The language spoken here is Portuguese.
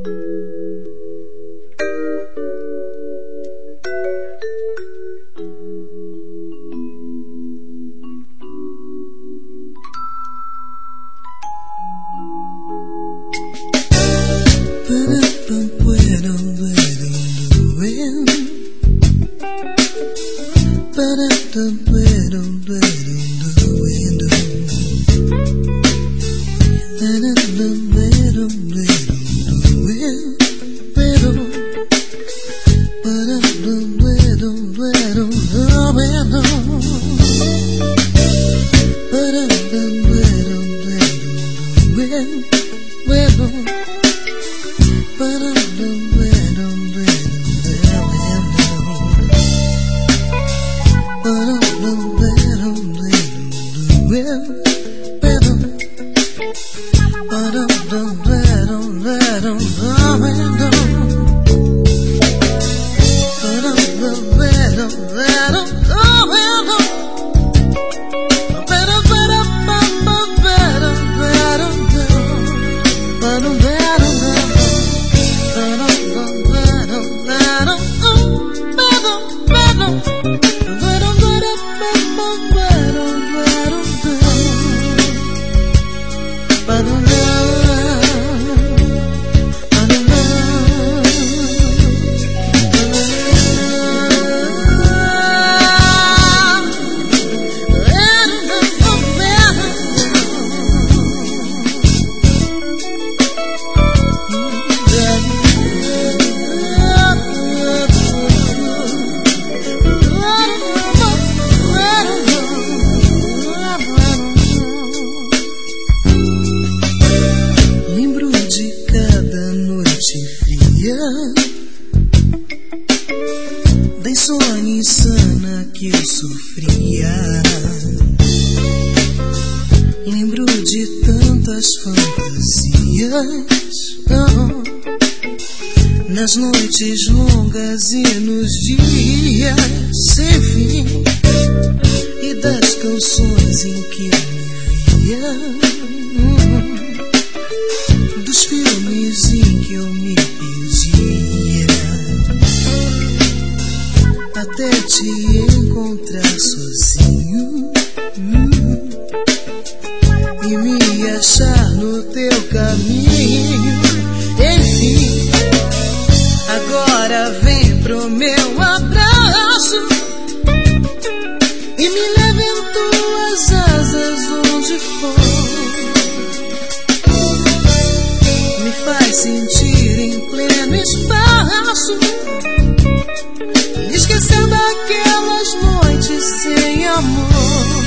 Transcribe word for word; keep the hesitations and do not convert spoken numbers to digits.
Da insônia insana que eu sofria. Lembro de tantas fantasias, oh, nas noites longas e nos dias sem fim, e das canções em que eu me via, hum, dos filmes em que eu me perdia, até te encontrar sozinho, hum, e me achar no teu caminho. Enfim, agora vem pro meu abraço e me leve em tuas asas onde for. Me faz sentir em pleno espaço, esquecendo aquelas noites sem amor.